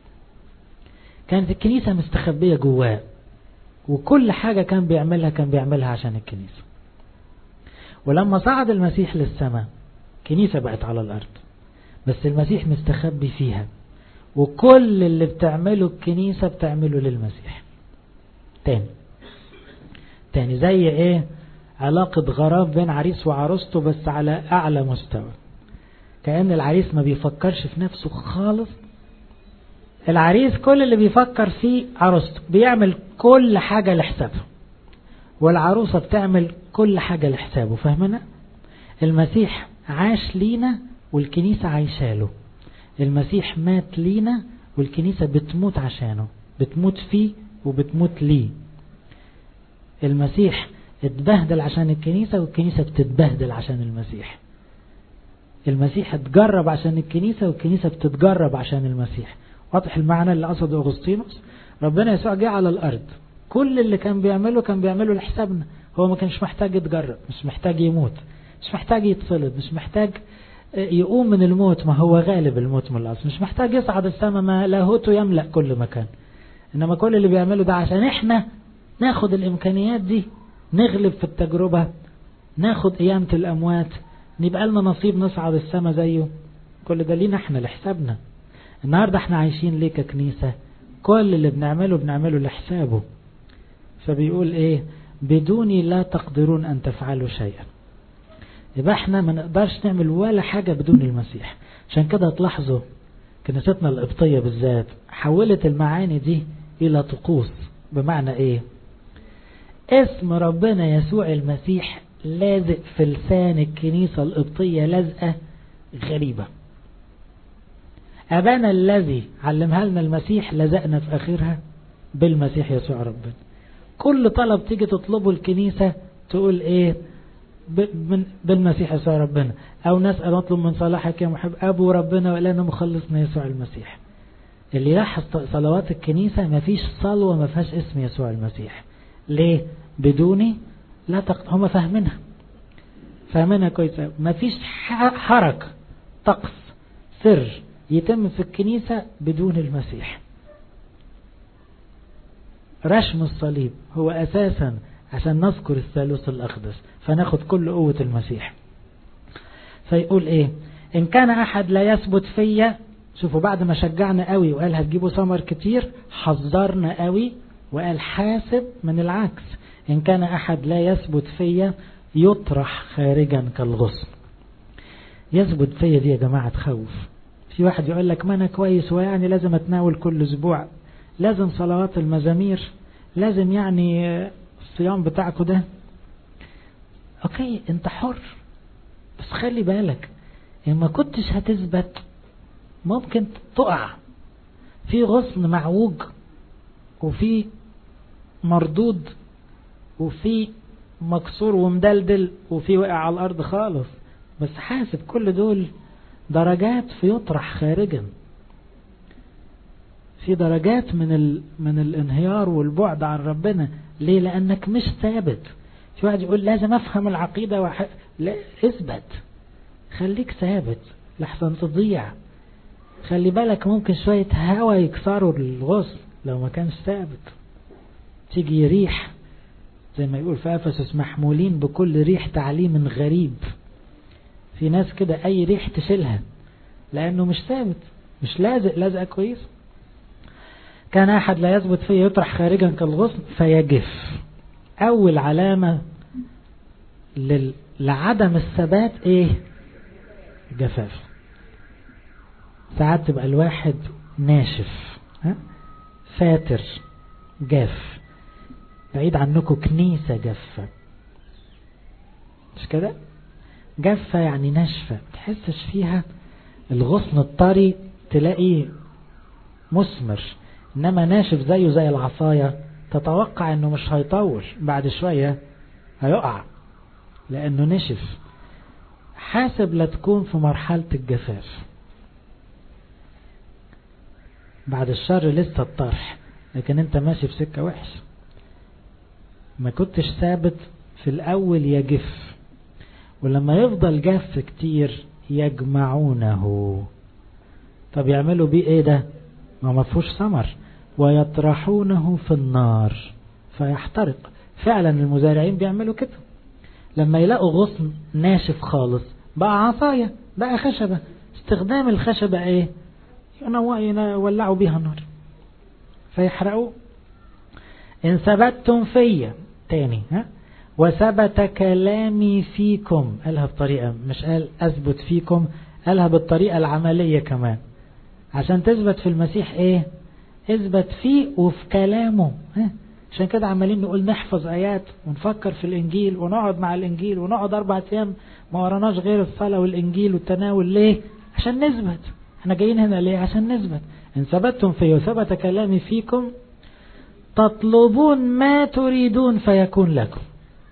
كانت الكنيسة مستخبية جواه، وكل حاجة كان بيعملها كان بيعملها عشان الكنيسة. ولما صعد المسيح للسماء كنيسة بقت على الأرض، بس المسيح مستخبي فيها، وكل اللي بتعمله الكنيسة بتعمله للمسيح. تاني تاني زي ايه؟ علاقة غراب بين عريس وعروسته بس على أعلى مستوى. كأن العريس ما بيفكرش في نفسه خالص، العريس كل اللي بيفكر فيه عروسته، بيعمل كل حاجة لحسابه، والعروسة بتعمل كل حاجة لحسابه. فاهمنا؟ المسيح عاش لينا والكنيسة عايشاله. المسيح مات لينا والكنيسة بتموت عشانه، بتموت فيه وبتموت ليه. المسيح اتبهدل عشان الكنيسة والكنيسة بتتبهدل عشان المسيح. المسيح اتجرب عشان الكنيسة والكنيسة بتتجرب عشان المسيح. واضح المعنى اللي قصده أغسطينوس؟ ربنا يسوع جه على الأرض، كل اللي كان بيعمله كان بيعمله لحسابنا. هو ما كانش محتاج يتجرب، مش محتاج يموت، مش محتاج يتصلب، مش محتاج يقوم من الموت، ما هو غالب الموت من الأصل، مش محتاج يصعد السماء ما لاهوته يملأ كل مكان. إنما كل اللي بيعمله ده عشان إحنا ناخد الإمكانيات دي، نغلب في التجربة، ناخد قيامة الأموات، نبقى لنا نصيب نصعد السماء زيه. كل ده لينا إحنا لحسابنا. النهاردة إحنا عايشين ليه ككنيسة؟ كل اللي بنعمله بنعمله لحسابه. فبيقول إيه؟ بدوني لا تقدرون أن تفعلوا شيئا. يبقى إحنا ما نقدرش نعمل ولا حاجة بدون المسيح. عشان كده تلاحظوا كنيستنا القبطية بالذات حولت المعاني دي إلى طقوس. بمعنى إيه؟ اسم ربنا يسوع المسيح لازق في لسان الكنيسة القبطية لزقة غريبة. أبانا الذي علمها لنا المسيح لزقنا في آخرها بالمسيح يسوع ربنا. كل طلب تيجي تطلبه الكنيسة تقول إيه؟ بالمسيح يسوع ربنا، أو نسأل نطلب من صلاحك يا محب أبو ربنا وإلهنا مخلصنا يسوع المسيح. اللي لاحظ صلوات الكنيسة ما فيش صلوة ما فيهاش اسم يسوع المسيح. ليه؟ بدوني لا تقط. هم فاهمينها فاهمينها كويسة. ما فيش حركة طقس سر يتم في الكنيسة بدون المسيح. رشم الصليب هو أساسا عشان نذكر الثالوث الأقدس، فناخد كل قوة المسيح. فيقول إيه؟ إن كان أحد لا يثبت فيا، شوفوا بعد ما شجعنا قوي وقال هتجيبوا ثمر كتير، حذرنا قوي وقال حاسب من العكس. إن كان أحد لا يثبت فيا يطرح خارجا كالغصن. يثبت فيا دي يا جماعة تخوف. في واحد يقول لك ما أنا كويس ويعني لازم أتناول كل أسبوع، لازم صلوات المزامير، لازم يعني الصيام بتاعكوا ده. أوكي أنت حر، بس خلي بالك إن ما كنتش هتثبت ممكن تقع في غصن معوج وفي مردود وفي مكسور ومدلدل وفي وقع على الأرض خالص. بس حاسب كل دول درجات في يطرح خارجا، في درجات من ال... من الانهيار والبعد عن ربنا. ليه؟ لأنك مش ثابت. في واحد يقول لازم أفهم العقيدة وح... لا، اثبت، خليك ثابت لحسن تضيع. خلي بالك ممكن شوية هوا يكسروا الغصن لو ما كانش ثابت. تيجي ريح زي ما يقول في أفسس محمولين بكل ريح تعليم غريب. في ناس كده أي ريح تشيلها لأنه مش ثابت، مش لازق لازقة كويس. كان أحد لا يثبت فيه يطرح خارجا كالغصن فيجف. أول علامة لل... لعدم الثبات إيه؟ جفاف. ساعات تبقى الواحد ناشف، ها؟ فاتر، جاف. بعيد عنكم كنيسة جافة، مش كده؟ جافة يعني ناشفة، تحسش فيها الغصن الطري تلاقيه مثمر، انما ناشف زيه زي العصاية تتوقع انه مش هيطول، بعد شوية هيقع لانه نشف. حاسب لا تكون في مرحلة الجفاف. بعد الشر لسه الطرح، لكن انت ماشي في سكة وحش، ما كنتش ثابت في الاول يجف. ولما يفضل جاف كتير يجمعونه. طب يعملوا بيه ايه ده؟ ما مفهوش ثمر. ويطرحونه في النار فيحترق. فعلا المزارعين بيعملوا كده، لما يلاقوا غصن ناشف خالص بقى عصاية، بقى خشبة. استخدام الخشبة ايه؟ يولعوا بيها النار فيحرقوا. ان ثبتتم فيا تاني، ها؟ وثبت كلامي فيكم. قالها بطريقة، مش قال اثبت فيكم، قالها بالطريقة العملية كمان. عشان تثبت في المسيح ايه؟ اثبت فيه وفي كلامه. ها؟ عشان كده عمالين نقول نحفظ آيات ونفكر في الإنجيل ونقعد مع الإنجيل ونقعد أربعة أيام ما وراناش غير الصلاة والإنجيل والتناول. ليه؟ عشان نثبت. احنا جايين هنا ليه؟ عشان نثبت. إن ثبتتم فيه وثبت كلامي فيكم تطلبون ما تريدون فيكون لكم.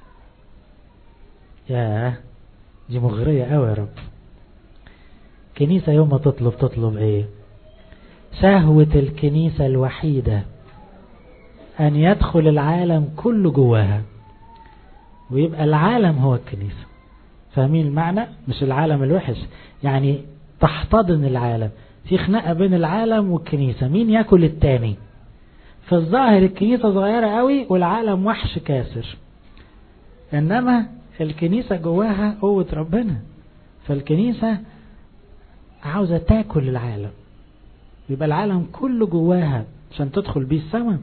ياه دي مغرية قوي يا رب. كنيسة يوم ما تطلب تطلب ايه؟ شهوة الكنيسة الوحيدة أن يدخل العالم كله جواها، ويبقى العالم هو الكنيسة. فاهمين المعنى؟ مش العالم الوحش، يعني تحتضن العالم. في خناقة بين العالم والكنيسة، مين يأكل التاني؟ في الظاهر الكنيسة صغيرة قوي والعالم وحش كاسر، إنما الكنيسة جواها قوة ربنا. فالكنيسة عاوزة تاكل العالم، يبقى العالم كله جواها عشان تدخل بيه السماء.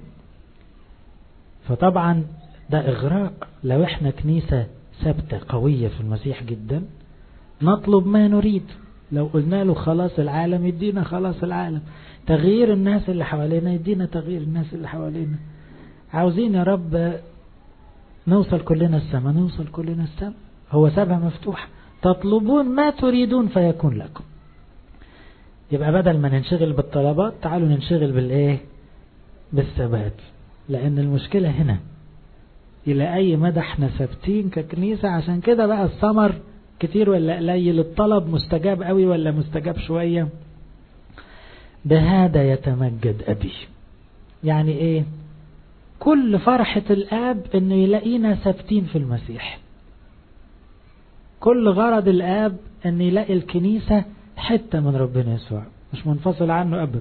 فطبعا ده إغراء. لو احنا كنيسة ثابتة قوية في المسيح جدا نطلب ما نريد. لو قلنا له خلاص العالم يدينا خلاص العالم، تغيير الناس اللي حوالينا يدينا تغيير الناس اللي حوالينا. عاوزين يا رب نوصل كلنا السماء، نوصل كلنا السماء. هو سابها مفتوحة، تطلبون ما تريدون فيكون لكم. يبقى بدل ما ننشغل بالطلبات تعالوا ننشغل بالايه؟ بالثبات. لان المشكلة هنا الى اي مدى احنا ثابتين ككنيسة. عشان كده بقى الثمر كتير ولا قليل، الطلب مستجاب قوي ولا مستجاب شوية. بهذا يتمجد ابي. يعني ايه؟ كل فرحة الاب انه يلاقينا ثابتين في المسيح. كل غرض الاب ان يلاقي الكنيسة حتة من ربنا يسوع، مش منفصل عنه ابدا.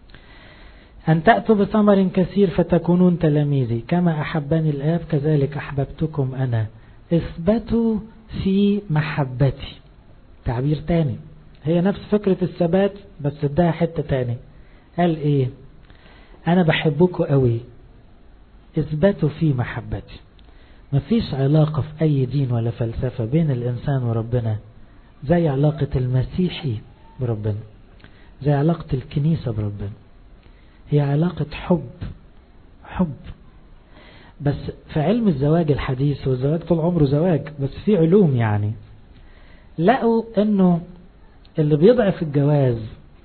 أن تأتوا بثمر كثير فتكونون تلاميذي كما أحبني الآب كذلك أحببتكم أنا، اثبتوا في محبتي. تعبير تاني، هي نفس فكرة الثبات بس اداها حتة تاني. قال إيه؟ أنا بحبكم قوي، اثبتوا في محبتي. مفيش علاقة في أي دين ولا فلسفة بين الإنسان وربنا زي علاقة المسيحي بربنا، زي علاقة الكنيسة بربنا. هي علاقة حب، حب. بس في علم الزواج الحديث، والزواج طول عمره زواج بس في علوم يعني، لقوا انه اللي بيضعف الجواز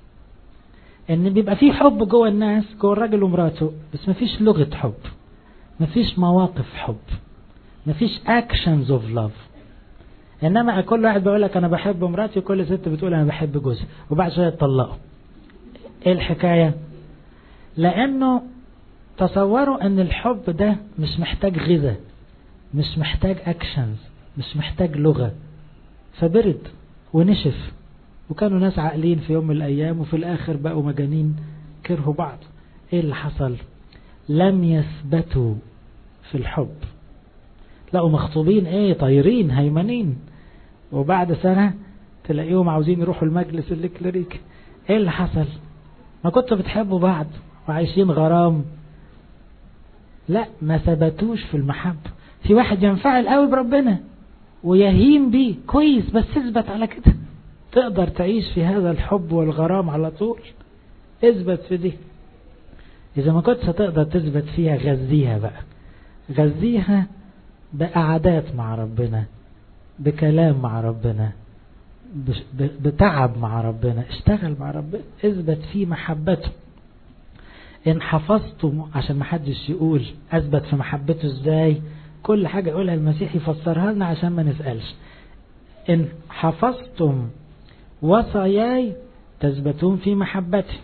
ان بيبقى فيه حب جوه الناس، جوه الراجل ومراته، بس مفيش لغة حب، مفيش مواقف حب، مفيش actions of love. انما كل واحد بيقول لك انا بحب مراتي، وكل ست بتقول انا بحب جوزي، وبعد شوية يطلقوا. ايه الحكاية؟ لانه تصوروا ان الحب ده مش محتاج غذاء، مش محتاج اكشنز، مش محتاج لغة، فبرد ونشف. وكانوا ناس عاقلين في يوم من الايام، وفي الاخر بقوا مجانين، كرهوا بعض. ايه اللي حصل؟ لم يثبتوا في الحب. لقوا مخطوبين ايه، طايرين هيمنين، وبعد سنة تلاقيهم عاوزين يروحوا المجلس الكليريكي. ايه اللي حصل؟ ما كنتوا بتحبوا بعض وعايشين غرام؟ لا، ما ثبتوش في المحبة. في واحد ينفعل قوي بربنا ويهين بيه كويس، بس اثبت على كده، تقدر تعيش في هذا الحب والغرام على طول. اثبت في دي. اذا ما كنتش هتقدر تثبت فيها، غذيها بقى، غذيها بقعدات مع ربنا، بكلام مع ربنا، بتعب مع ربنا، اشتغل مع ربنا، اثبت في محبته. ان حفظتم، عشان ما حدش يقول اثبت في محبته ازاي، كل حاجة يقولها المسيح يفسرها لنا عشان ما نسألش. ان حفظتم وصاياي تثبتون في محبتي.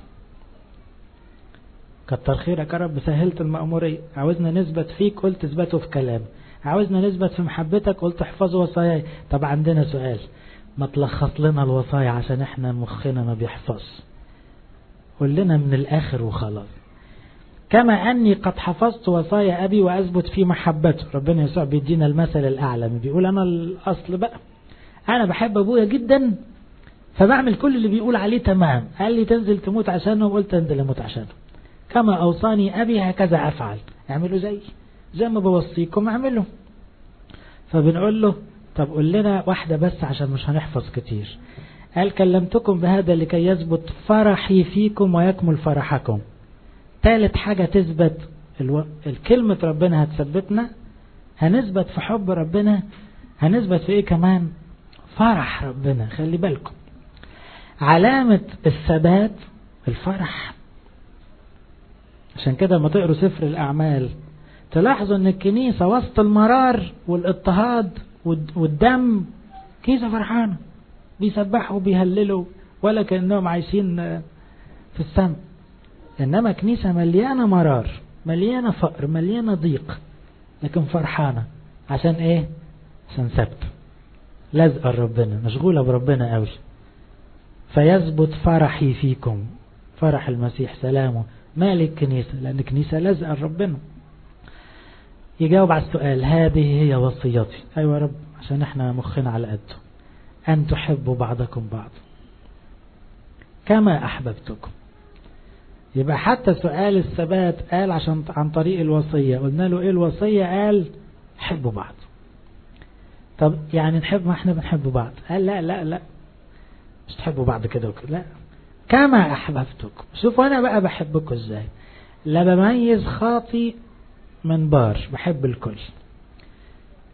كتر خيرك يا رب، سهلت المأمورية. عاوزنا نثبت فيك، قلت اثبتوا في كلام. عاوزنا نثبت في محبتك، قلت احفظوا وصاياي. طب عندنا سؤال، ما تلخص لنا الوصايا عشان احنا مخنا ما بيحفظ. قول لنا من الاخر وخلاص. كما اني قد حفظت وصايا ابي واثبت في محبته. ربنا يسوع بيدينا المثل الاعلى، بيقول انا الاصل بقى، انا بحب ابويا جدا فبعمل كل اللي بيقول عليه تمام. قال لي تنزل تموت عشانه، وقلت انزل اموت عشانه. كما اوصاني ابي هكذا افعل. اعملوا زي زي ما بوصيكم اعملوا. فبنقول له طب قول لنا واحدة بس عشان مش هنحفظ كتير. قال كلمتكم بهذا لكي يثبت فرحي فيكم ويكمل فرحكم. ثالث حاجة تثبت الو... الكلمة ربنا هتثبتنا، هنثبت في حب ربنا، هنثبت في ايه كمان؟ فرح ربنا. خلي بالكم، علامة الثبات الفرح. عشان كده لما تقروا سفر الأعمال تلاحظوا ان الكنيسة وسط المرار والاضطهاد والدم كنيسة فرحانة، بيسبحوا وبيهللوا ولا كأنهم عايشين في السماء. انما كنيسة مليانة مرار، مليانة فقر، مليانة ضيق، لكن فرحانة. عشان ايه؟ عشان ثبت، لازقة ربنا، مشغولة بربنا قوي. فيثبت فرحي فيكم، فرح المسيح سلامه مالك الكنيسة، لأن الكنيسة لازقة ربنا. يجاوب على السؤال، هذه هي وصيتي. أيوة يا رب، عشان احنا مخنا على قده. أن تحبوا بعضكم بعض كما أحببتكم. يبقى حتى سؤال الثبات قال عشان عن طريق الوصية. قلنا له ايه الوصية؟ قال حبوا بعض. طب يعني نحب، ما احنا بنحب بعض. قال لا لا لا، مش تحبوا بعض كده وكده، لا، كما أحببتكم. شوفوا أنا بقى بحبكم ازاي. لا بميز خاطي من بار، بحب الكل.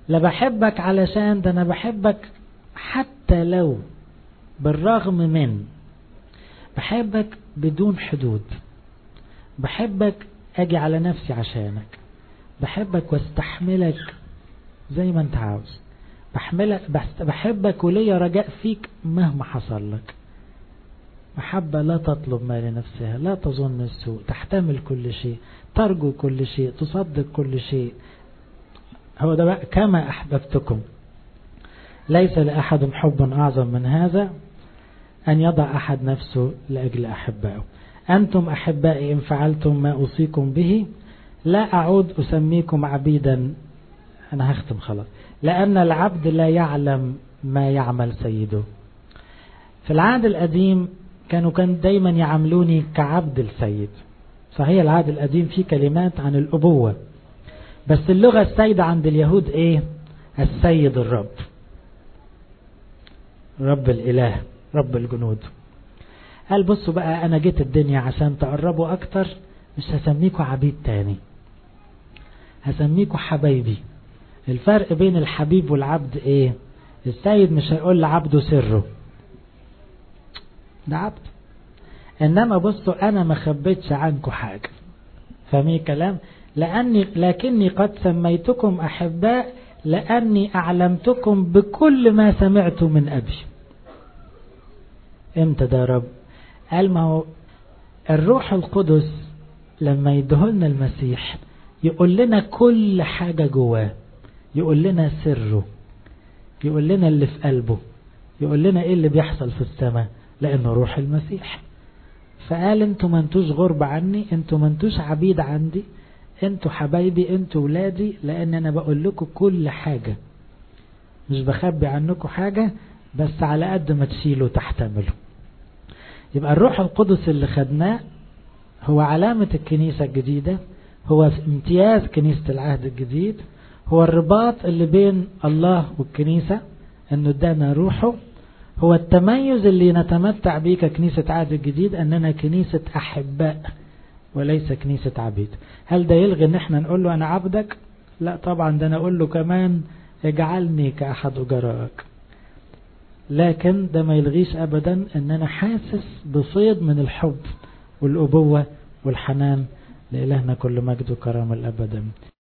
لا بحبك علشان ده أنا بحبك حتى لو بالرغم من، بحبك بدون حدود، بحبك أجي على نفسي عشانك، بحبك واستحملك زي ما انت عاوز، بحملك بحبك وليا رجاء فيك مهما حصل لك. محبة لا تطلب ما لنفسها، لا تظن السوء، تحتمل كل شيء، ترجو كل شيء، تصدق كل شيء. هو ده بقى كما أحببتكم. ليس لأحد حب أعظم من هذا أن يضع أحد نفسه لأجل أحبائه. أنتم أحبائي إن فعلتم ما أوصيكم به لا أعود أسميكم عبيدا. أنا هختم خلاص. لأن العبد لا يعلم ما يعمل سيده. في العهد القديم كانوا كان دايما يعاملوني كعبد السيد. صحيح العهد القديم فيه كلمات عن الأبوة، بس اللغة السيدة عند اليهود إيه؟ السيد الرب، رب الإله، رب الجنود. قال بصوا بقى، أنا جيت الدنيا عشان تقربوا أكتر، مش هسميكوا عبيد تاني، هسميكوا حبايبي. الفرق بين الحبيب والعبد إيه؟ السيد مش هيقول لعبده سره، ده عبد. إنما بصوا أنا ما خبيتش عنكم حاجة، فاهمين كلام؟ لأني لكني قد سميتكم أحباء لأني أعلمتكم بكل ما سمعت من أبي. امتى ده رب؟ قال ما هو الروح القدس لما يدهلنا المسيح يقول لنا كل حاجة جواه، يقول لنا سره، يقول لنا اللي في قلبه، يقول لنا ايه اللي بيحصل في السماء، لأنه روح المسيح. فقال انتوا ما انتوش غرب عني، انتوا ما انتوش عبيد عندي، انتوا حبايبي، انتوا ولادي، لأن أنا بقول لكم كل حاجة، مش بخبي عنكم حاجة، بس على قد ما تشيلوا تحتملوا. يبقى الروح القدس اللي خدناه هو علامة الكنيسة الجديدة، هو امتياز كنيسة العهد الجديد، هو الرباط اللي بين الله والكنيسة انه ادانا روحه، هو التميز اللي نتمتع به ككنيسة عهد الجديد اننا كنيسة احباء وليس كنيسة عبيد. هل ده يلغي ان احنا نقول له انا عبدك؟ لا طبعا، ده انا اقول له كمان اجعلني كأحد أجرائك. لكن ده ما يلغيش ابدا ان انا حاسس بصيد من الحب والأبوة والحنان. لإلهنا كل مجد وكرامة الأبد.